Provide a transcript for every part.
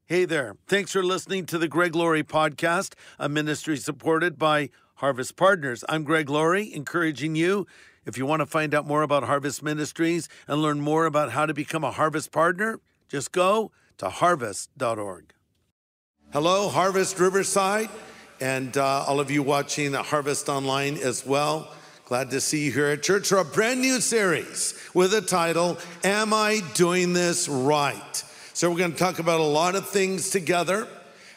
Hey there. Thanks for listening to the Greg Laurie Podcast, a ministry supported by Harvest Partners. I'm Greg Laurie, encouraging you, if you want to find out more about Harvest Ministries and learn more about how to become a Harvest Partner, just go to harvest.org. Hello, Harvest Riverside, and all of you watching Harvest Online as well. Glad to see you here at church for a brand new series with the title, Am I Doing This Right? So we're going to talk about a lot of things together,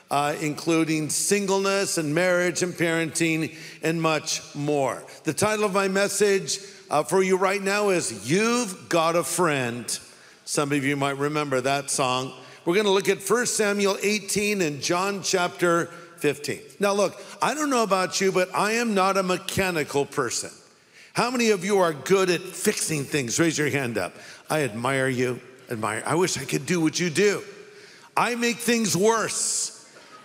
including singleness and marriage and parenting and much more. The title of my message for you right now is You've Got a Friend. Some of you might remember that song. We're going to look at 1 Samuel 18 and John chapter 15. Now look, I don't know about you, but I am not a mechanical person. How many of you are good at fixing things? Raise your hand up. I admire you. I wish I could do what you do. I make things worse.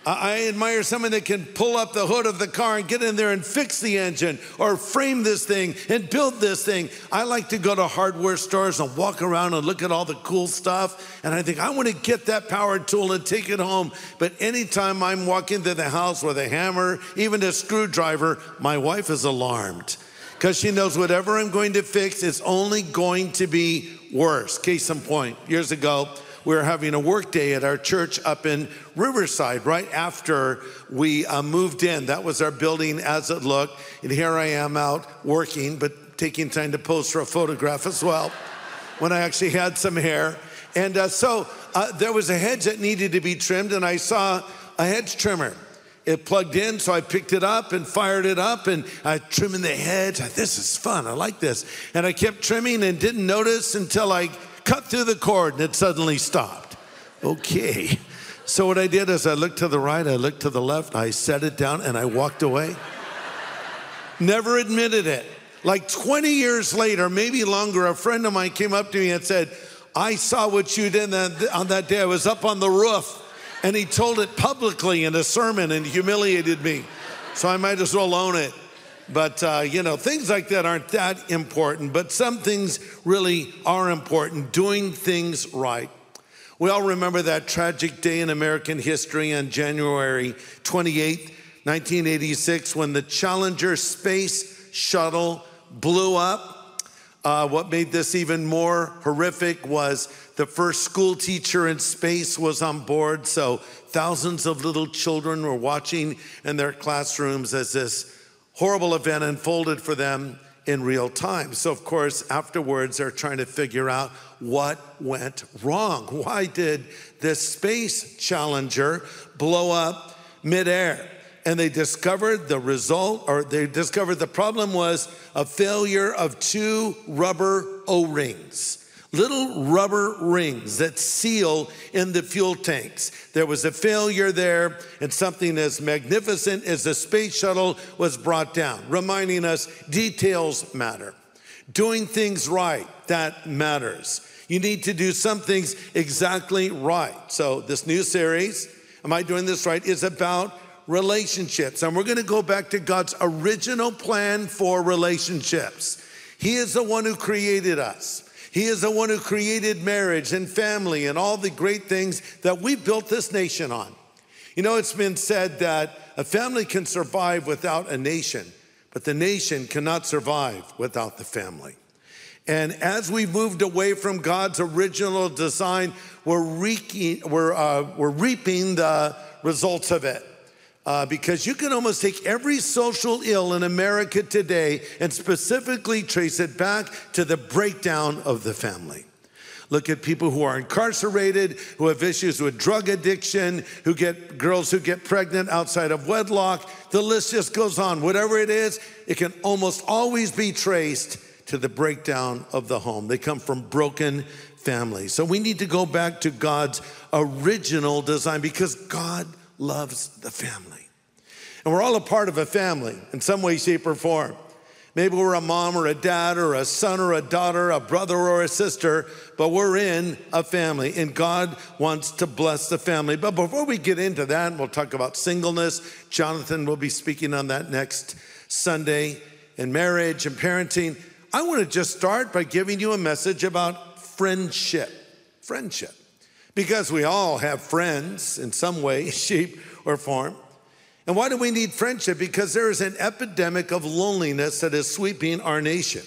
I admire someone that can pull up the hood of the car and get in there and fix the engine or frame this thing and build this thing. I like to go to hardware stores and walk around and look at all the cool stuff. And I think I want to get that power tool and take it home. But anytime I'm walking to the house with a hammer, even a screwdriver, my wife is alarmed. Because she knows whatever I'm going to fix is only going to be worse. Case in point, years ago, we were having a work day at our church up in Riverside right after we moved in. That was our building as it looked. And here I am out working, but taking time to pose for a photograph as well, when I actually had some hair. And so there was a hedge that needed to be trimmed, and I saw a hedge trimmer. It plugged in, so I picked it up and fired it up, and I trimming the hedge. This is fun, I like this. And I kept trimming and didn't notice until I cut through the cord and it suddenly stopped. Okay. So what I did is I looked to the right, I looked to the left, I set it down and I walked away. Never admitted it. Like 20 years later, maybe longer, a friend of mine came up to me and said, I saw what you did on that day. I was up on the roof. And he told it publicly in a sermon and humiliated me. So I might as well own it. But, things like that aren't that important. But some things really are important, doing things right. We all remember that tragic day in American history on January 28th, 1986, when the Challenger space shuttle blew up. What made this even more horrific was the first school teacher in space was on board, so thousands of little children were watching in their classrooms as this horrible event unfolded for them in real time. So of course, afterwards, they're trying to figure out what went wrong. Why did this space Challenger blow up midair? And they discovered the problem was a failure of two rubber O-rings, little rubber rings that seal in the fuel tanks. There was a failure there, and something as magnificent as the space shuttle was brought down, reminding us details matter. Doing things right, that matters. You need to do some things exactly right. So this new series, Am I Doing This Right?, is about relationships. And we're going to go back to God's original plan for relationships. He is the one who created us. He is the one who created marriage and family and all the great things that we built this nation on. You know, it's been said that a family can survive without a nation, but the nation cannot survive without the family. And as we've moved away from God's original design, we're reaping the results of it. Because you can almost take every social ill in America today and specifically trace it back to the breakdown of the family. Look at people who are incarcerated, who have issues with drug addiction, girls who get pregnant outside of wedlock. The list just goes on. Whatever it is, it can almost always be traced to the breakdown of the home. They come from broken families. So we need to go back to God's original design because God loves the family. And we're all a part of a family in some way, shape, or form. Maybe we're a mom or a dad or a son or a daughter, a brother or a sister, but we're in a family, and God wants to bless the family. But before we get into that, we'll talk about singleness. Jonathan will be speaking on that next Sunday, and marriage and parenting. I want to just start by giving you a message about friendship. Friendship. Because we all have friends in some way, shape, or form. And why do we need friendship? Because there is an epidemic of loneliness that is sweeping our nation.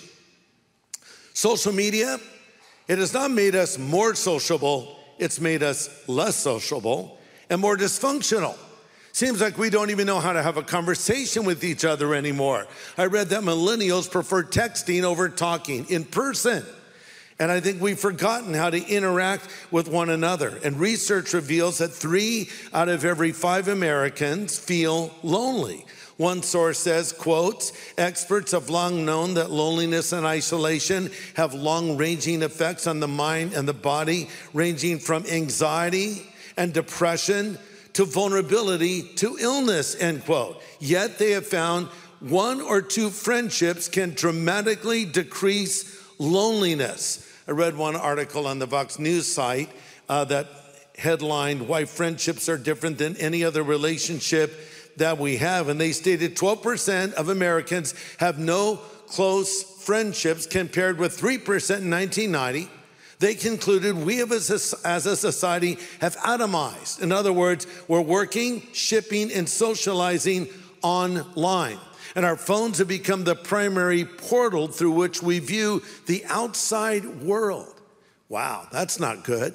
Social media, it has not made us more sociable, it's made us less sociable and more dysfunctional. Seems like we don't even know how to have a conversation with each other anymore. I read that millennials prefer texting over talking in person. And I think we've forgotten how to interact with one another. And research reveals that 3 out of every 5 Americans feel lonely. One source says, quotes, experts have long known that loneliness and isolation have long-ranging effects on the mind and the body, ranging from anxiety and depression to vulnerability to illness, end quote. Yet they have found 1 or 2 friendships can dramatically decrease loneliness. I read one article on the Vox News site that headlined why friendships are different than any other relationship that we have. And they stated 12% of Americans have no close friendships compared with 3% in 1990. They concluded we have as a society have atomized. In other words, we're working, shipping, and socializing online. And our phones have become the primary portal through which we view the outside world. Wow, that's not good.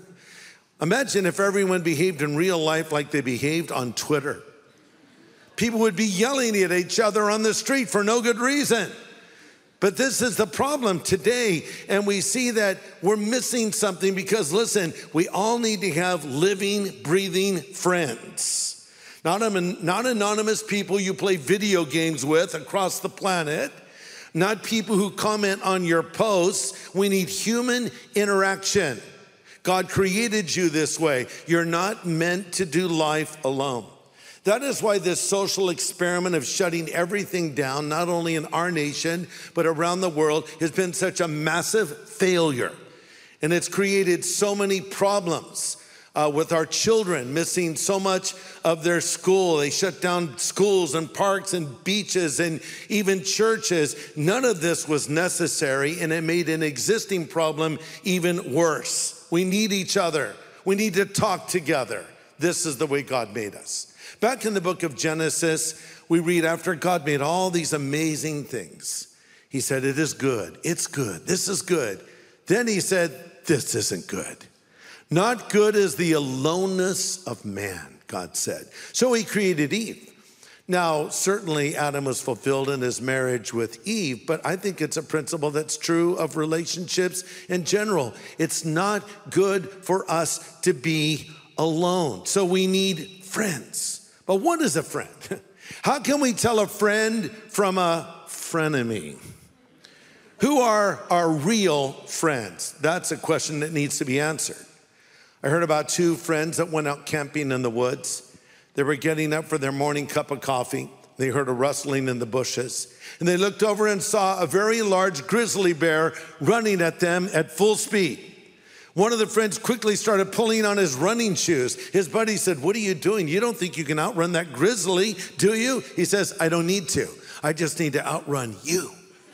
Imagine if everyone behaved in real life like they behaved on Twitter. People would be yelling at each other on the street for no good reason. But this is the problem today, and we see that we're missing something because, listen, we all need to have living, breathing friends. Not anonymous people you play video games with across the planet, not people who comment on your posts. We need human interaction. God created you this way. You're not meant to do life alone. That is why this social experiment of shutting everything down, not only in our nation, but around the world, has been such a massive failure. And it's created so many problems. With our children missing so much of their school. They shut down schools and parks and beaches and even churches. None of this was necessary, and it made an existing problem even worse. We need each other. We need to talk together. This is the way God made us. Back in the book of Genesis, we read after God made all these amazing things, he said, it is good. It's good. This is good. Then he said, this isn't good. Not good is the aloneness of man, God said. So he created Eve. Now, certainly Adam was fulfilled in his marriage with Eve, but I think it's a principle that's true of relationships in general. It's not good for us to be alone. So we need friends. But what is a friend? How can we tell a friend from a frenemy? Who are our real friends? That's a question that needs to be answered. I heard about 2 friends that went out camping in the woods. They were getting up for their morning cup of coffee. They heard a rustling in the bushes. And they looked over and saw a very large grizzly bear running at them at full speed. One of the friends quickly started pulling on his running shoes. His buddy said, what are you doing? You don't think you can outrun that grizzly, do you? He says, I don't need to. I just need to outrun you.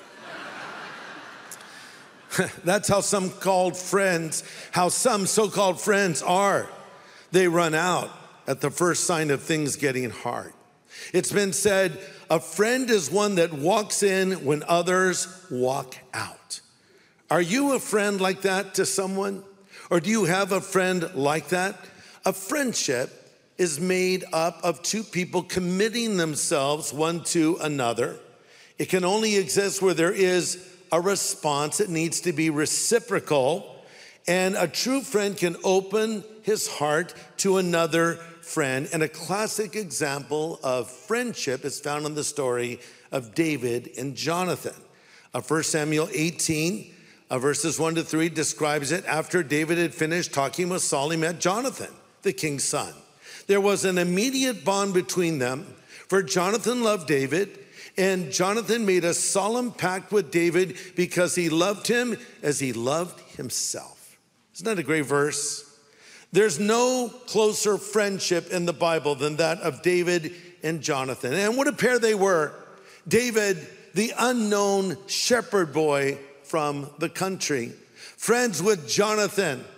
That's how some so-called friends are. They run out at the first sign of things getting hard. It's been said, a friend is one that walks in when others walk out. Are you a friend like that to someone? Or do you have a friend like that? A friendship is made up of 2 people committing themselves one to another. It can only exist where there is a response. It needs to be reciprocal. And a true friend can open his heart to another friend. And a classic example of friendship is found in the story of David and Jonathan. 1 Samuel 18, verses 1-3 describes it. After David had finished talking with Saul, he met Jonathan, the king's son. There was an immediate bond between them, for Jonathan loved David, and Jonathan made a solemn pact with David because he loved him as he loved himself. Isn't that a great verse? There's no closer friendship in the Bible than that of David and Jonathan. And what a pair they were. David, the unknown shepherd boy from the country, friends with Jonathan,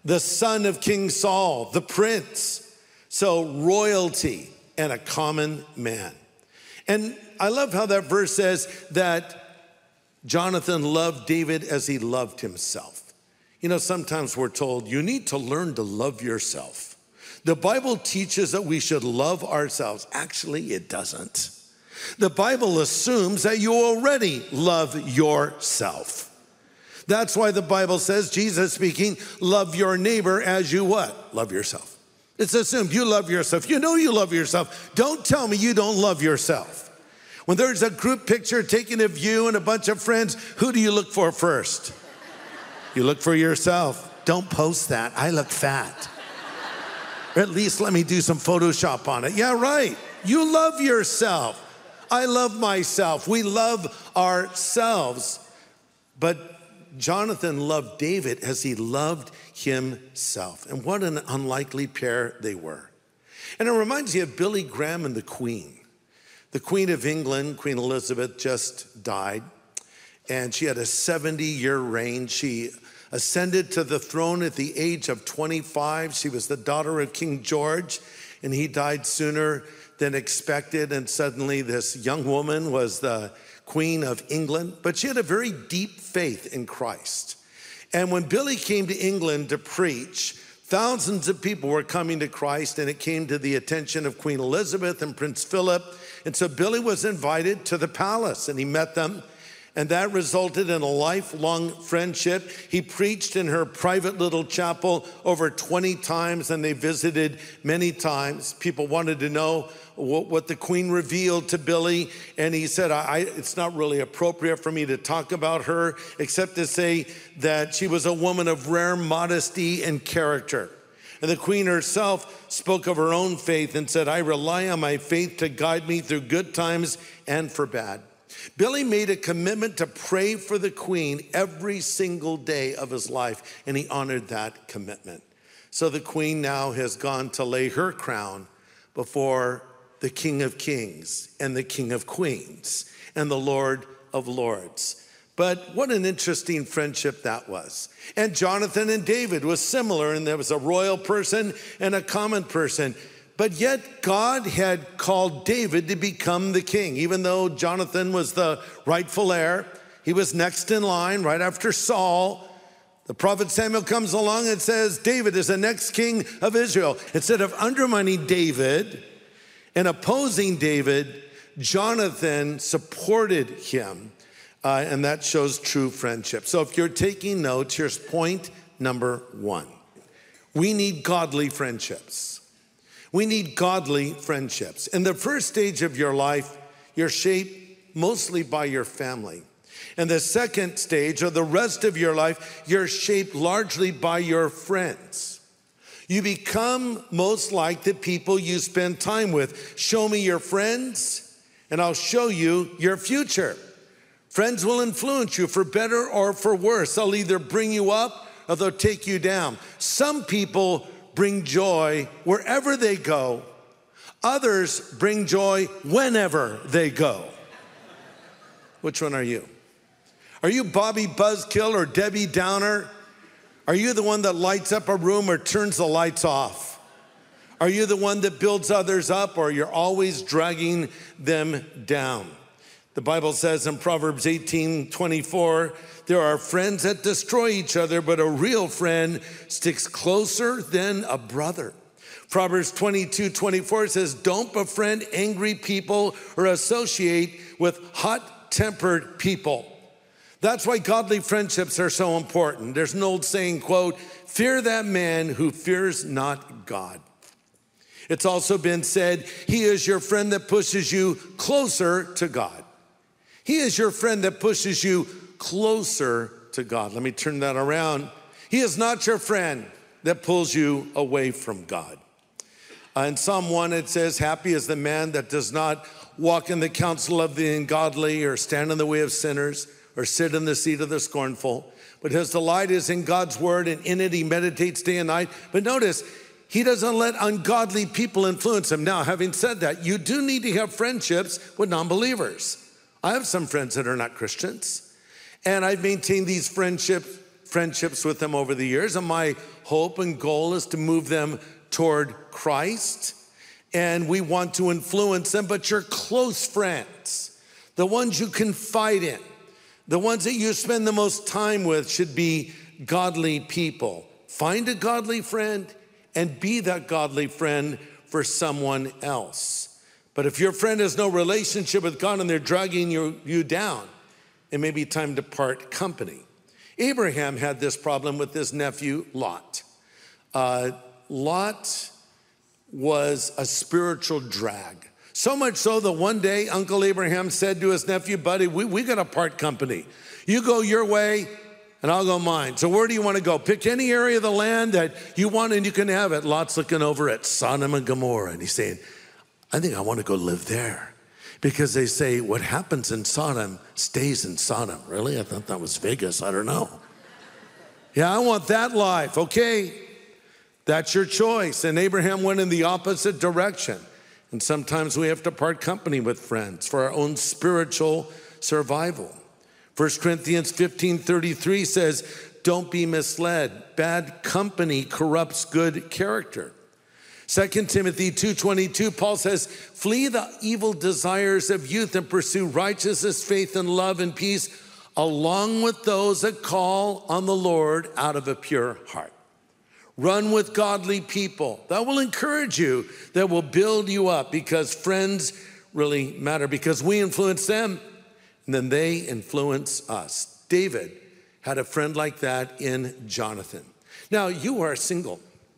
the son of King Saul, the prince. So royalty and a common man. And I love how that verse says that Jonathan loved David as he loved himself. You know, sometimes we're told you need to learn to love yourself. The Bible teaches that we should love ourselves. Actually, it doesn't. The Bible assumes that you already love yourself. That's why the Bible says, Jesus speaking, love your neighbor as you what? Love yourself. It's assumed you love yourself. You know you love yourself. Don't tell me you don't love yourself. When there's a group picture taken of you and a bunch of friends, who do you look for first? You look for yourself. Don't post that. I look fat. Or at least let me do some Photoshop on it. Yeah, right. You love yourself. I love myself. We love ourselves. But Jonathan loved David as he loved himself. And what an unlikely pair they were. And it reminds you of Billy Graham and the Queen. The Queen of England, Queen Elizabeth, just died. And she had a 70-year reign. She ascended to the throne at the age of 25. She was the daughter of King George, and he died sooner than expected. And suddenly this young woman was the Queen of England, but she had a very deep faith in Christ. And when Billy came to England to preach, thousands of people were coming to Christ, and it came to the attention of Queen Elizabeth and Prince Philip. And so Billy was invited to the palace, and he met them, and that resulted in a lifelong friendship. He preached in her private little chapel over 20 times, and they visited many times. People wanted to know what the Queen revealed to Billy, and he said, it's not really appropriate for me to talk about her, except to say that she was a woman of rare modesty and character. And the Queen herself spoke of her own faith and said, I rely on my faith to guide me through good times and for bad. Billy made a commitment to pray for the Queen every single day of his life, and he honored that commitment. So the Queen now has gone to lay her crown before the King of Kings and the King of Queens and the Lord of Lords. But what an interesting friendship that was. And Jonathan and David was similar, and there was a royal person and a common person. But yet God had called David to become the king. Even though Jonathan was the rightful heir, he was next in line right after Saul. The prophet Samuel comes along and says, David is the next king of Israel. Instead of undermining David and opposing David, Jonathan supported him. And that shows true friendship. So if you're taking notes, here's point number 1. We need godly friendships. We need godly friendships. In the first stage of your life, you're shaped mostly by your family. In the second stage, or the rest of your life, you're shaped largely by your friends. You become most like the people you spend time with. Show me your friends, and I'll show you your future. Friends will influence you for better or for worse. They'll either bring you up or they'll take you down. Some people bring joy wherever they go. Others bring joy whenever they go. Which one are you? Are you Bobby Buzzkill or Debbie Downer? Are you the one that lights up a room or turns the lights off? Are you the one that builds others up, or you're always dragging them down? The Bible says in Proverbs 18:24, there are friends that destroy each other, but a real friend sticks closer than a brother. Proverbs 22:24 says, don't befriend angry people or associate with hot-tempered people. That's why godly friendships are so important. There's an old saying, quote, fear that man who fears not God. It's also been said, he is your friend that pushes you closer to God. He is your friend that pushes you closer to God. Let me turn that around. He is not your friend that pulls you away from God. In Psalm 1, it says, happy is the man that does not walk in the counsel of the ungodly, or stand in the way of sinners, or sit in the seat of the scornful. But his delight is in God's word, and in it he meditates day and night. But notice, he doesn't let ungodly people influence him. Now, having said that, you do need to have friendships with non-believers. I have some friends that are not Christians, and I've maintained these friendships friendships with them over the years, and my hope and goal is to move them toward Christ. And we want to influence them, but your close friends, the ones you confide in, the ones that you spend the most time with should be godly people. Find a godly friend and be that godly friend for someone else. But if your friend has no relationship with God and they're dragging you down, it may be time to part company. Abraham had this problem with his nephew, Lot. Lot was a spiritual drag. So much so that one day Uncle Abraham said to his nephew, buddy, we got to part company. You go your way and I'll go mine. So where do you want to go? Pick any area of the land that you want and you can have it. Lot's looking over at Sodom and Gomorrah and he's saying, I think I want to go live there. Because they say what happens in Sodom stays in Sodom. Really? I thought that was Vegas. I don't know. Yeah, I want that life. Okay, that's your choice. And Abraham went in the opposite direction. And sometimes we have to part company with friends for our own spiritual survival. 1 Corinthians 15:33 says, don't be misled. Bad company corrupts good character. 2 Timothy 2:22, Paul says, flee the evil desires of youth and pursue righteousness, faith, and love and peace, along with those that call on the Lord out of a pure heart. Run with godly people. That will encourage you, that will build you up, because friends really matter, because we influence them and then they influence us. David had a friend like that in Jonathan. Now, you are single.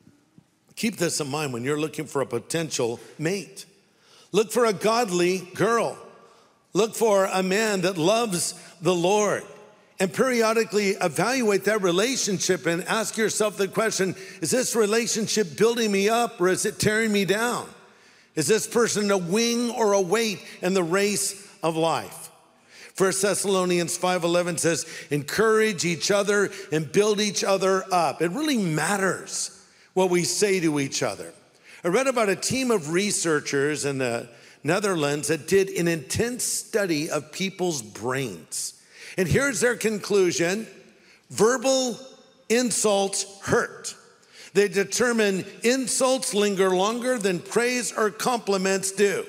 Keep this in mind when you're looking for a potential mate. Look for a godly girl. Look for a man that loves the Lord. And periodically evaluate that relationship and ask yourself the question, is this relationship building me up or is it tearing me down? Is this person a wing or a weight in the race of life? 1 Thessalonians 5:11 says, encourage each other and build each other up. It really matters what we say to each other. I read about a team of researchers in the Netherlands that did an intense study of people's brains. And here's their conclusion: verbal insults hurt. They determine insults linger longer than praise or compliments do.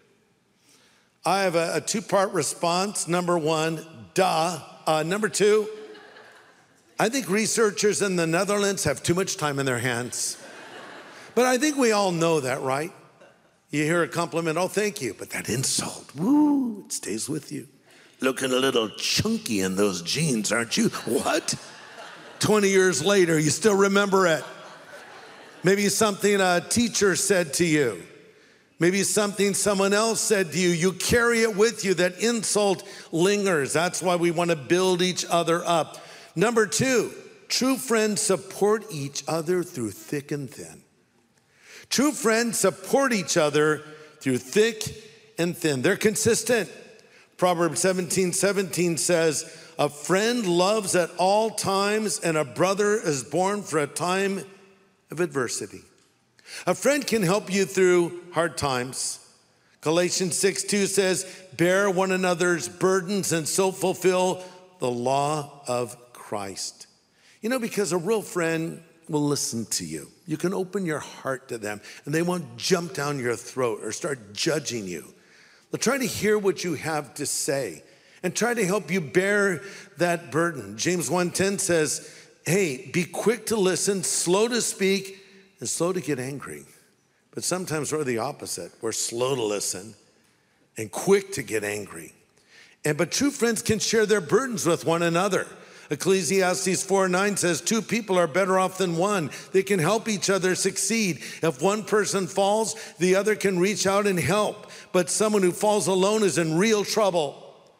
I have a two-part response. Number one, duh. Number two, I think researchers in the Netherlands have too much time in their hands. But I think we all know that, right? You hear a compliment, oh, thank you. But that insult, woo, it stays with you. Looking a little chunky in those jeans, aren't you? What? 20 years later, you still remember it. Maybe something a teacher said to you. Maybe something someone else said to you. You carry it with you. That insult lingers. That's why we want to build each other up. Number two, true friends support each other through thick and thin. True friends support each other through thick and thin. They're consistent. Proverbs 17:17 says, a friend loves at all times, and a brother is born for a time of adversity. A friend can help you through hard times. Galatians 6:2 says, bear one another's burdens and so fulfill the law of Christ. You know, because a real friend will listen to you. You can open your heart to them and they won't jump down your throat or start judging you. They'll try to hear what you have to say and try to help you bear that burden. James 1:10 says, hey, be quick to listen, slow to speak, and slow to get angry. But sometimes we're the opposite. We're slow to listen and quick to get angry. But true friends can share their burdens with one another. Ecclesiastes 4:9 says, two people are better off than one. They can help each other succeed. If one person falls, the other can reach out and help. But someone who falls alone is in real trouble.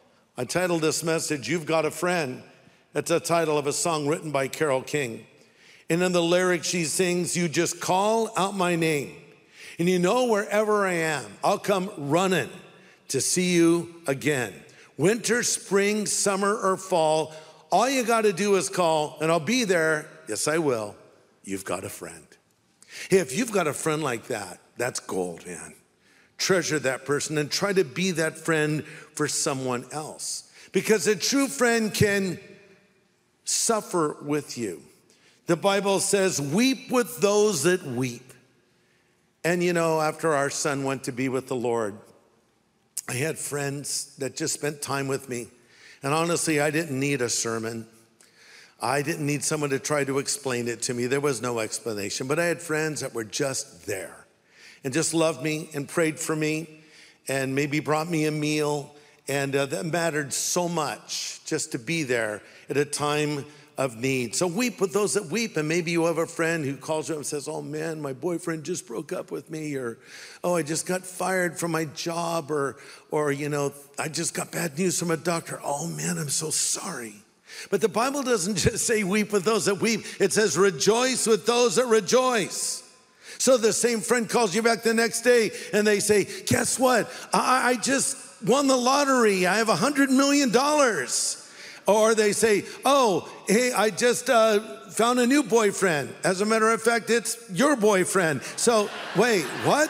I titled this message, You've Got a Friend. That's the title of a song written by Carole King. And in the lyrics she sings, you just call out my name. And you know wherever I am, I'll come running to see you again. Winter, spring, summer, or fall, all you got to do is call and I'll be there. Yes, I will. You've got a friend. Hey, if you've got a friend like that, that's gold, man. Treasure that person and try to be that friend for someone else. Because a true friend can suffer with you. The Bible says, weep with those that weep. And you know, after our son went to be with the Lord, I had friends that just spent time with me. And honestly, I didn't need a sermon. I didn't need someone to try to explain it to me. There was no explanation. But I had friends that were just there and just loved me and prayed for me and maybe brought me a meal. And that mattered so much, just to be there at a time of need. So weep with those that weep. And maybe you have a friend who calls you up and says, oh man, my boyfriend just broke up with me, or oh, I just got fired from my job, or you know, I just got bad news from a doctor. Oh man, I'm so sorry. But the Bible doesn't just say weep with those that weep. It says rejoice with those that rejoice. So the same friend calls you back the next day and they say, guess what? I just won the lottery. I have $100 million. Or they say, oh, hey, I just found a new boyfriend. As a matter of fact, it's your boyfriend. So wait, what?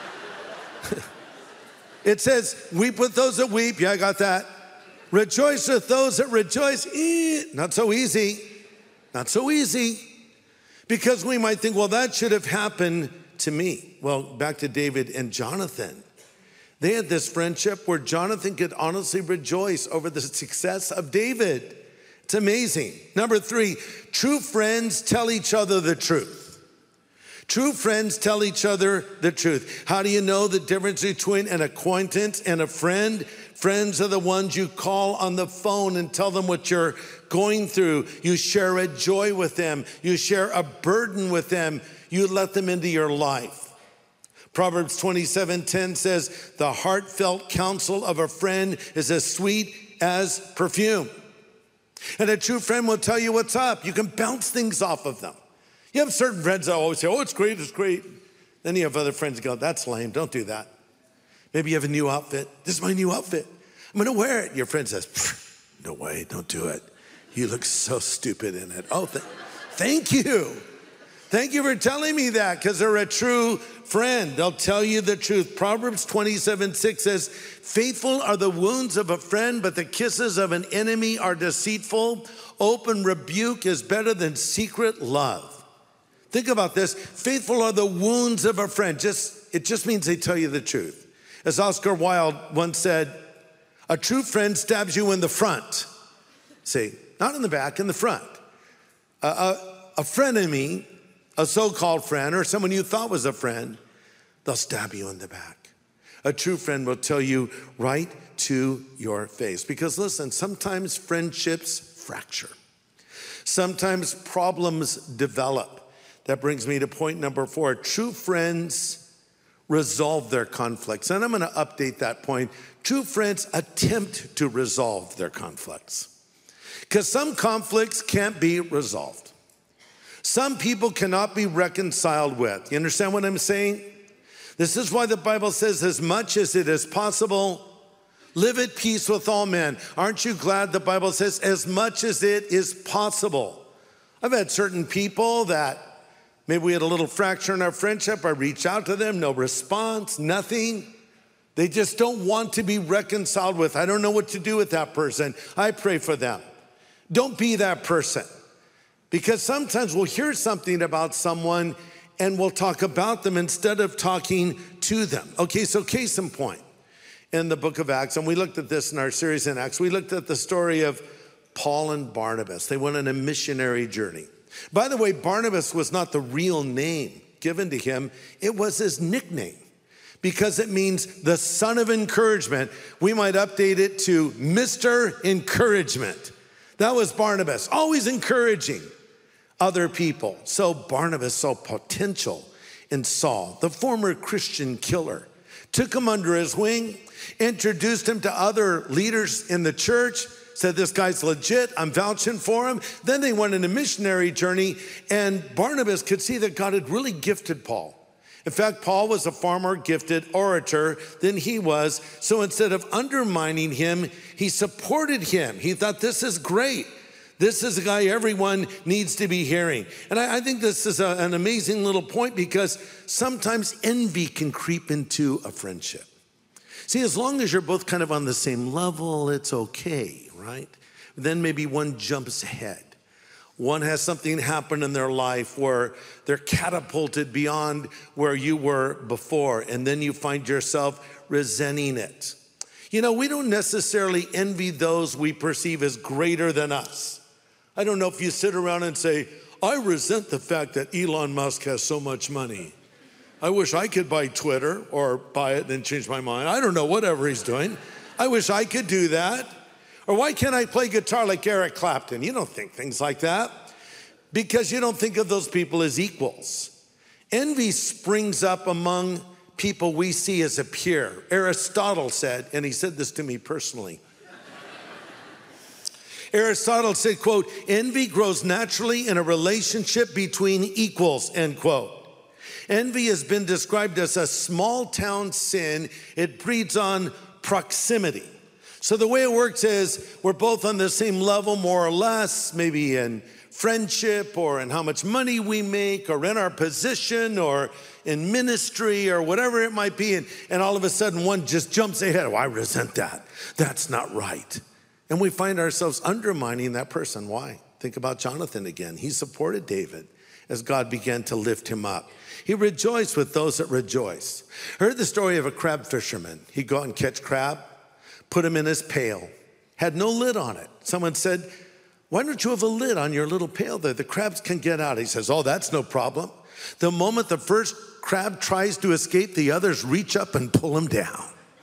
It says, weep with those that weep. Yeah, I got that. Rejoice with those that rejoice. Not so easy. Not so easy. Because we might think, well, that should have happened to me. Well, back to David and Jonathan. They had this friendship where Jonathan could honestly rejoice over the success of David. It's amazing. Number 3, true friends tell each other the truth. True friends tell each other the truth. How do you know the difference between an acquaintance and a friend? Friends are the ones you call on the phone and tell them what you're going through. You share a joy with them. You share a burden with them. You let them into your life. Proverbs 27:10 says, the heartfelt counsel of a friend is as sweet as perfume. And a true friend will tell you what's up. You can bounce things off of them. You have certain friends that always say, oh, it's great, it's great. Then you have other friends that go, that's lame, don't do that. Maybe you have a new outfit. This is my new outfit. I'm gonna wear it. Your friend says, no way, don't do it. You look so stupid in it. Oh, thank you. Thank you for telling me that, because they're a true friend. They'll tell you the truth. Proverbs 27:6 says, faithful are the wounds of a friend, but the kisses of an enemy are deceitful. Open rebuke is better than secret love. Think about this. Faithful are the wounds of a friend. It just means they tell you the truth. As Oscar Wilde once said, a true friend stabs you in the front. See, not in the back, in the front. A frenemy, a so-called friend, or someone you thought was a friend, they'll stab you in the back. A true friend will tell you right to your face. Because listen, sometimes friendships fracture. Sometimes problems develop. That brings me to point number 4. True friends resolve their conflicts. And I'm going to update that point. True friends attempt to resolve their conflicts. Because some conflicts can't be resolved. Some people cannot be reconciled with. You understand what I'm saying? This is why the Bible says, as much as it is possible, live at peace with all men. Aren't you glad the Bible says, as much as it is possible? I've had certain people that maybe we had a little fracture in our friendship. I reach out to them, no response, nothing. They just don't want to be reconciled with. I don't know what to do with that person. I pray for them. Don't be that person. Because sometimes we'll hear something about someone and we'll talk about them instead of talking to them. Okay, so case in point, in the book of Acts, and we looked at this in our series in Acts, we looked at the story of Paul and Barnabas. They went on a missionary journey. By the way, Barnabas was not the real name given to him. It was his nickname because it means the son of encouragement. We might update it to Mr. Encouragement. That was Barnabas, always encouraging other people. So Barnabas saw potential in Saul, the former Christian killer, took him under his wing, introduced him to other leaders in the church, said, this guy's legit, I'm vouching for him. Then they went on a missionary journey, and Barnabas could see that God had really gifted Paul. In fact, Paul was a far more gifted orator than he was. So instead of undermining him, he supported him. He thought, this is great. This is a guy everyone needs to be hearing. And I think this is an amazing little point because sometimes envy can creep into a friendship. See, as long as you're both kind of on the same level, it's okay, right? Then maybe one jumps ahead. One has something happen in their life where they're catapulted beyond where you were before, and then you find yourself resenting it. You know, we don't necessarily envy those we perceive as greater than us. I don't know if you sit around and say, I resent the fact that Elon Musk has so much money. I wish I could buy Twitter or buy it and then change my mind. I don't know, whatever he's doing. I wish I could do that. Or why can't I play guitar like Eric Clapton? You don't think things like that because you don't think of those people as equals. Envy springs up among people we see as a peer. Aristotle said, and he said this to me personally. Aristotle said, quote, envy grows naturally in a relationship between equals, end quote. Envy has been described as a small town sin. It breeds on proximity. So the way it works is we're both on the same level, more or less, maybe in friendship or in how much money we make or in our position or in ministry or whatever it might be. And all of a sudden one just jumps ahead. Oh, I resent that. That's not right. And we find ourselves undermining that person. Why? Think about Jonathan again. He supported David as God began to lift him up. He rejoiced with those that rejoice. I heard the story of a crab fisherman. He'd go out and catch crab, put him in his pail, had no lid on it. Someone said, why don't you have a lid on your little pail there? The crabs can get out. He says, oh, that's no problem. The moment the first crab tries to escape, the others reach up and pull him down.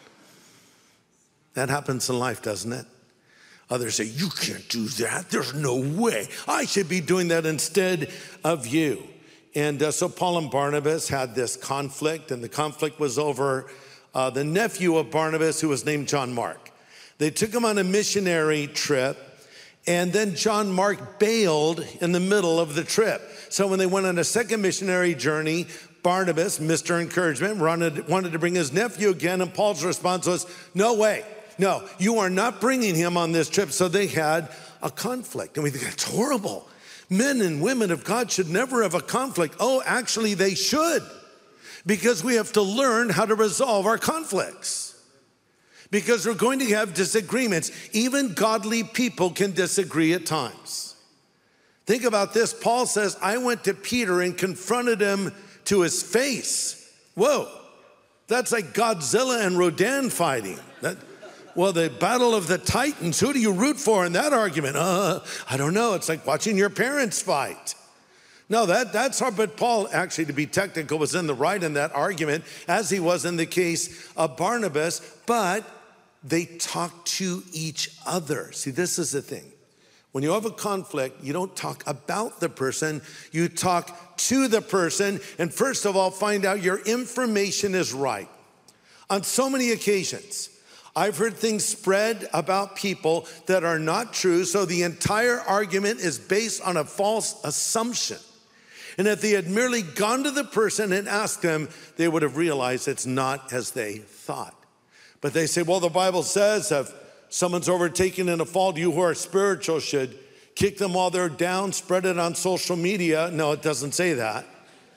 That happens in life, doesn't it? Others say, you can't do that. There's no way. I should be doing that instead of you. And so Paul and Barnabas had this conflict, and the conflict was over the nephew of Barnabas, who was named John Mark. They took him on a missionary trip, and then John Mark bailed in the middle of the trip. So when they went on a second missionary journey, Barnabas, Mr. Encouragement, wanted to bring his nephew again, and Paul's response was, no way. No, you are not bringing him on this trip. So they had a conflict. And we think, that's horrible. Men and women of God should never have a conflict. Oh, actually, they should. Because we have to learn how to resolve our conflicts. Because we're going to have disagreements. Even godly people can disagree at times. Think about this. Paul says, I went to Peter and confronted him to his face. Whoa, that's like Godzilla and Rodan fighting. Well, the battle of the Titans, who do you root for in that argument? I don't know. It's like watching your parents fight. No, that's hard. But Paul, actually, to be technical, was in the right in that argument, as he was in the case of Barnabas. But they talked to each other. See, this is the thing. When you have a conflict, you don't talk about the person. You talk to the person. And first of all, find out your information is right. On so many occasions, I've heard things spread about people that are not true, so the entire argument is based on a false assumption. And if they had merely gone to the person and asked them, they would have realized it's not as they thought. But they say, well, the Bible says if someone's overtaken in a fault, you who are spiritual should kick them while they're down, spread it on social media. No, it doesn't say that.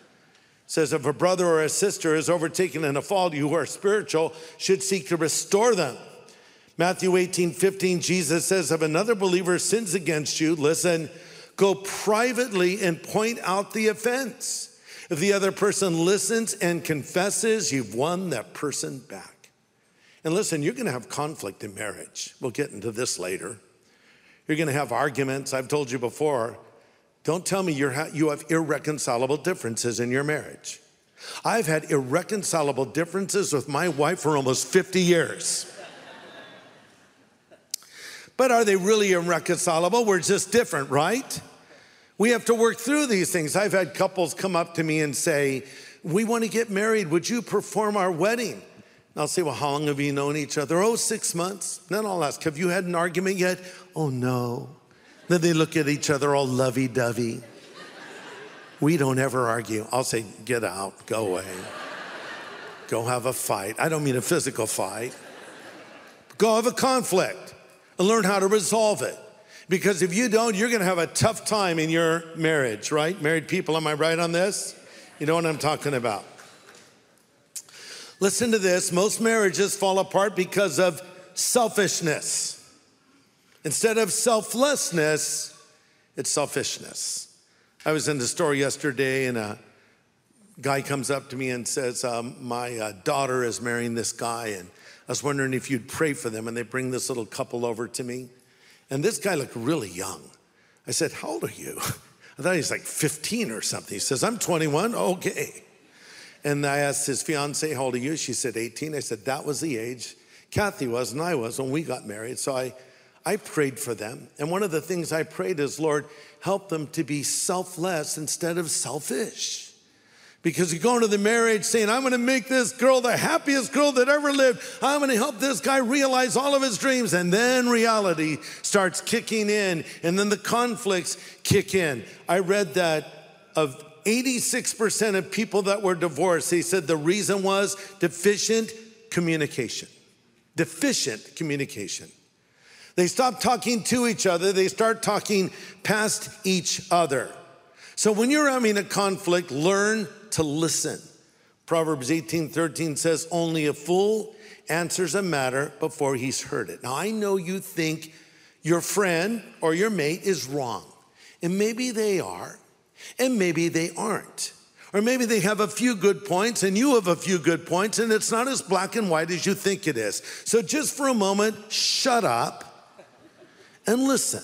Says if a brother or a sister is overtaken in a fault, you who are spiritual should seek to restore them. Matthew 18:15, Jesus says, if another believer sins against you, listen, go privately and point out the offense. If the other person listens and confesses, you've won that person back. And listen, you're gonna have conflict in marriage. We'll get into this later. You're gonna have arguments. I've told you before, don't tell me you have irreconcilable differences in your marriage. I've had irreconcilable differences with my wife for almost 50 years. But are they really irreconcilable? We're just different, right? We have to work through these things. I've had couples come up to me and say, we want to get married. Would you perform our wedding? And I'll say, well, how long have you known each other? Oh, 6 months. Then I'll ask, have you had an argument yet? Oh, no. Then they look at each other all lovey-dovey. We don't ever argue. I'll say, get out, go away. Go have a fight. I don't mean a physical fight. Go have a conflict and learn how to resolve it. Because if you don't, you're gonna have a tough time in your marriage, right? Married people, am I right on this? You know what I'm talking about. Listen to this, most marriages fall apart because of selfishness. Instead of selflessness, It's selfishness. I was in the store yesterday and a guy comes up to me and says, my daughter is marrying this guy and I was wondering if you'd pray for them. And they bring this little couple over to me. And this guy looked really young. I said, how old are you? I thought he was like 15 or something. He says, I'm 21, okay. And I asked his fiance, how old are you? She said, 18. I said, that was the age Kathy was and I was when we got married. So I prayed for them. And one of the things I prayed is, Lord, help them to be selfless instead of selfish. Because you go into the marriage saying, I'm gonna make this girl the happiest girl that ever lived. I'm gonna help this guy realize all of his dreams. And then reality starts kicking in and then the conflicts kick in. I read that of 86% of people that were divorced, they said the reason was deficient communication. Deficient communication. They stop talking to each other, they start talking past each other. So when you're having a conflict, learn to listen. Proverbs 18:13 says, only a fool answers a matter before he's heard it. Now I know you think your friend or your mate is wrong, and maybe they are, and maybe they aren't. Or maybe they have a few good points and you have a few good points and it's not as black and white as you think it is. So just for a moment, shut up and listen.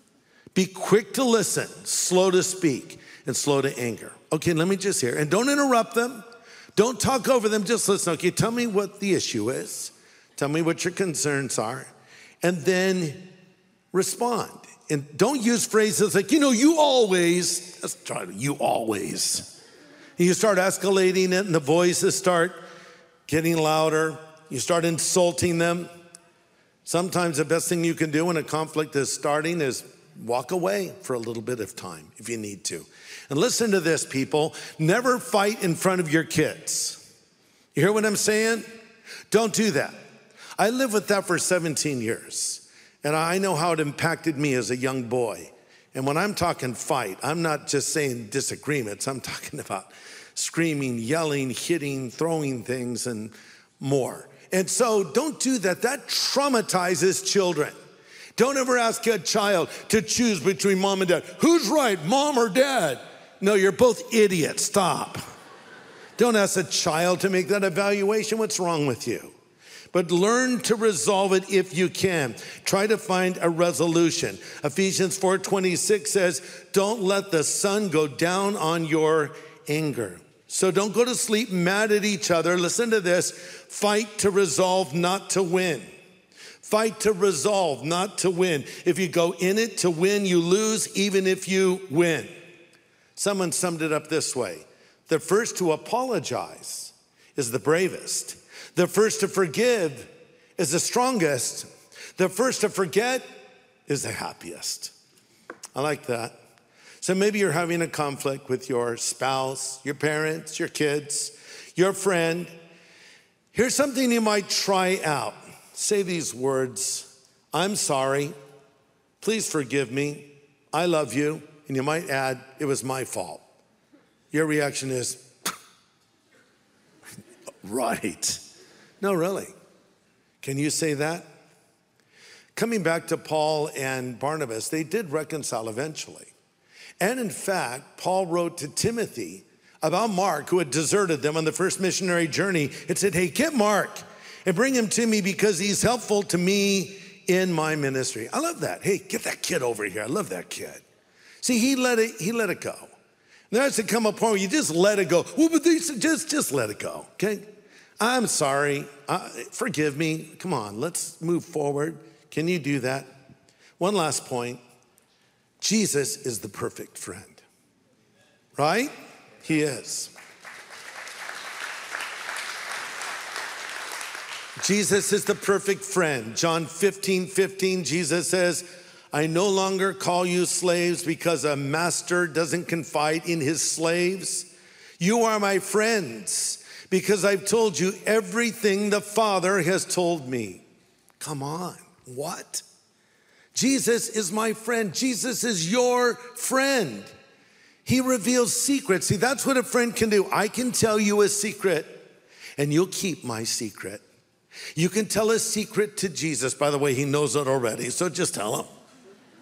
Be quick to listen, slow to speak, and slow to anger. Okay, let me just hear. And don't interrupt them. Don't talk over them, just listen. Okay, tell me what the issue is. Tell me what your concerns are. And then respond. And don't use phrases like, you always. Let's try to, you always. And you start escalating it and the voices start getting louder. You start insulting them. Sometimes the best thing you can do when a conflict is starting is walk away for a little bit of time if you need to. And listen to this, people. Never fight in front of your kids. You hear what I'm saying? Don't do that. I lived with that for 17 years. And I know how it impacted me as a young boy. And when I'm talking fight, I'm not just saying disagreements. I'm talking about screaming, yelling, hitting, throwing things, and more. And so don't do that. That traumatizes children. Don't ever ask a child to choose between mom and dad. Who's right, mom or dad? No, you're both idiots. Stop. Don't ask a child to make that evaluation. What's wrong with you? But learn to resolve it if you can. Try to find a resolution. Ephesians 4:26 says, don't let the sun go down on your anger. So don't go to sleep mad at each other. Listen to this. Fight to resolve, not to win. Fight to resolve, not to win. If you go in it to win, you lose, even if you win. Someone summed it up this way. The first to apologize is the bravest. The first to forgive is the strongest. The first to forget is the happiest. I like that. So maybe you're having a conflict with your spouse, your parents, your kids, your friend. Here's something you might try out. Say these words: I'm sorry, please forgive me, I love you, and you might add, it was my fault. Your reaction is, right. No, really. Can you say that? Coming back to Paul and Barnabas, they did reconcile eventually. And in fact, Paul wrote to Timothy about Mark, who had deserted them on the first missionary journey, and said, hey, get Mark and bring him to me because he's helpful to me in my ministry. I love that. Hey, get that kid over here. I love that kid. See, he let it go. There has to come a point where you just let it go. Well, but just let it go, okay? I'm sorry, forgive me. Come on, let's move forward. Can you do that? One last point. Jesus is the perfect friend, right? He is. Jesus is the perfect friend. John 15:15, Jesus says, I no longer call you slaves because a master doesn't confide in his slaves. You are my friends because I've told you everything the Father has told me. Come on, what? Jesus is my friend. Jesus is your friend. He reveals secrets. See, that's what a friend can do. I can tell you a secret and you'll keep my secret. You can tell a secret to Jesus. By the way, he knows it already, so just tell him.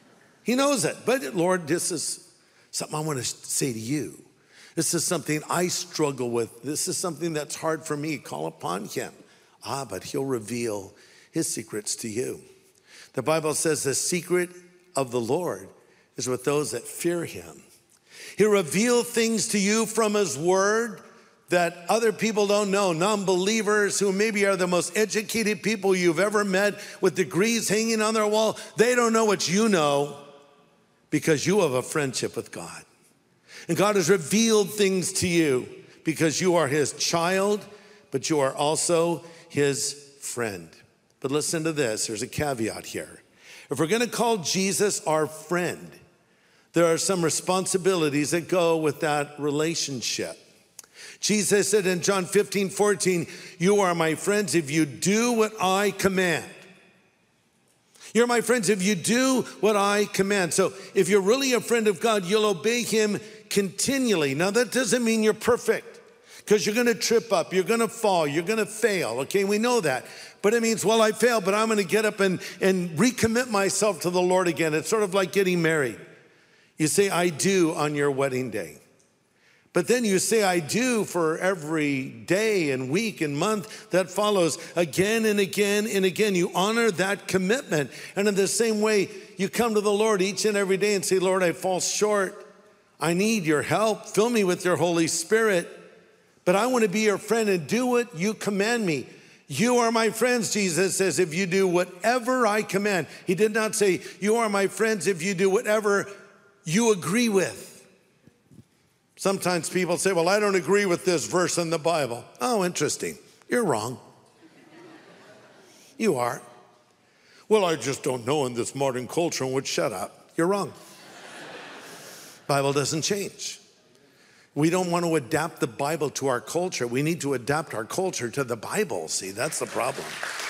He knows it. But Lord, this is something I want to say to you. This is something I struggle with. This is something that's hard for me. Call upon him. But he'll reveal his secrets to you. The Bible says the secret of the Lord is with those that fear him. He'll reveal things to you from his word that other people don't know. Non-believers who maybe are the most educated people you've ever met with degrees hanging on their wall, they don't know what you know because you have a friendship with God. And God has revealed things to you because you are his child, but you are also his friend. But listen to this, there's a caveat here. If we're gonna call Jesus our friend, there are some responsibilities that go with that relationship. Jesus said in John 15:14, you are my friends if you do what I command. You're my friends if you do what I command. So if you're really a friend of God, you'll obey him continually. Now that doesn't mean you're perfect, because you're gonna trip up, you're gonna fall, you're gonna fail, okay? We know that. But it means, well, I failed, but I'm gonna get up and recommit myself to the Lord again. It's sort of like getting married. You say, I do on your wedding day. But then you say, I do for every day and week and month that follows again and again and again. You honor that commitment. And in the same way, you come to the Lord each and every day and say, Lord, I fall short. I need your help. Fill me with your Holy Spirit. But I want to be your friend and do what you command me. You are my friends, Jesus says, if you do whatever I command. He did not say, you are my friends if you do whatever you agree with. Sometimes people say, well, I don't agree with this verse in the Bible. Oh, interesting. You're wrong. You are. Well, I just don't know in this modern culture in which, shut up. You're wrong. Bible doesn't change. We don't want to adapt the Bible to our culture. We need to adapt our culture to the Bible. See, that's the problem.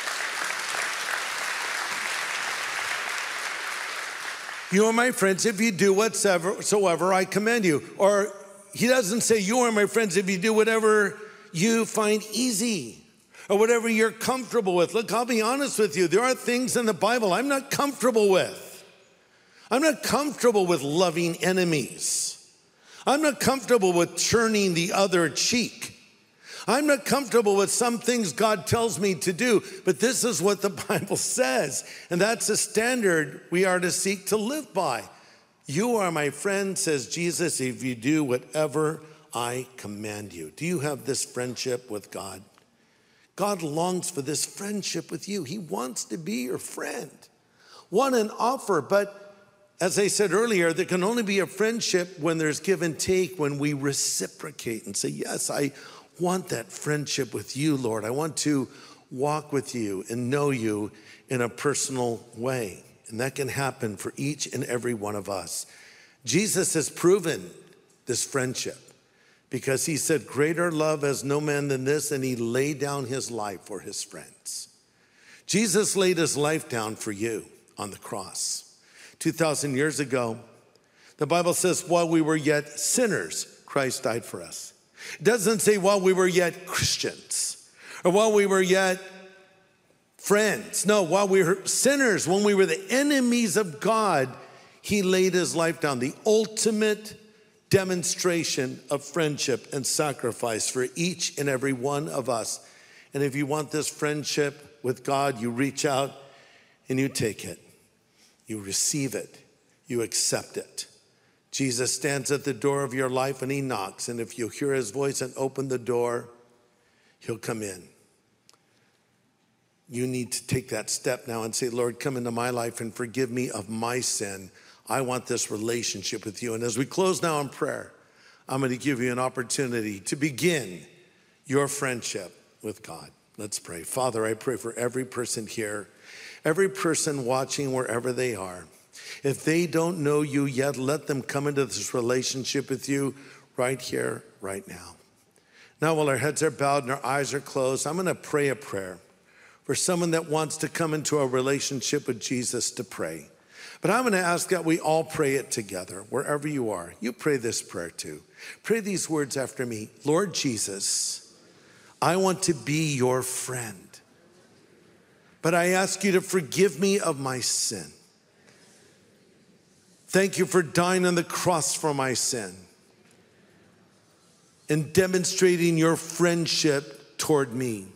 You are my friends if you do whatsoever I command you. Or he doesn't say, you are my friends if you do whatever you find easy or whatever you're comfortable with. Look, I'll be honest with you. There are things in the Bible I'm not comfortable with. I'm not comfortable with loving enemies. I'm not comfortable with turning the other cheek. I'm not comfortable with some things God tells me to do, but this is what the Bible says. And that's a standard we are to seek to live by. You are my friend, says Jesus, if you do whatever I command you. Do you have this friendship with God? God longs for this friendship with you. He wants to be your friend. What an offer, but as I said earlier, there can only be a friendship when there's give and take, when we reciprocate and say, yes, I want that friendship with you, Lord. I want to walk with you and know you in a personal way. And that can happen for each and every one of us. Jesus has proven this friendship because he said, greater love has no man than this, and he laid down his life for his friends. Jesus laid his life down for you on the cross. 2,000 years ago, the Bible says, while we were yet sinners, Christ died for us. It doesn't say while we were yet Christians or while we were yet friends. No, while we were sinners, when we were the enemies of God, he laid his life down. The ultimate demonstration of friendship and sacrifice for each and every one of us. And if you want this friendship with God, you reach out and you take it. You receive it. You accept it. Jesus stands at the door of your life and he knocks. And if you hear his voice and open the door, he'll come in. You need to take that step now and say, Lord, come into my life and forgive me of my sin. I want this relationship with you. And as we close now in prayer, I'm going to give you an opportunity to begin your friendship with God. Let's pray. Father, I pray for every person here, every person watching wherever they are. If they don't know you yet, let them come into this relationship with you right here, right now. Now, while our heads are bowed and our eyes are closed, I'm going to pray a prayer for someone that wants to come into a relationship with Jesus to pray. But I'm going to ask that we all pray it together, wherever you are. You pray this prayer too. Pray these words after me. Lord Jesus, I want to be your friend, but I ask you to forgive me of my sin. Thank you for dying on the cross for my sin and demonstrating your friendship toward me.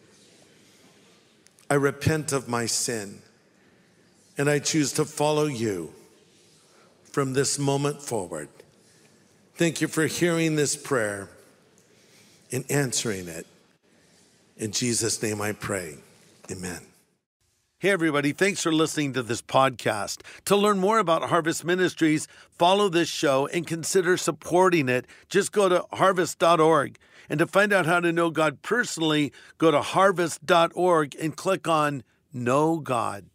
I repent of my sin, and I choose to follow you from this moment forward. Thank you for hearing this prayer and answering it. In Jesus' name I pray, amen. Hey everybody, thanks for listening to this podcast. To learn more about Harvest Ministries, follow this show and consider supporting it. Just go to harvest.org. And to find out how to know God personally, go to harvest.org and click on Know God.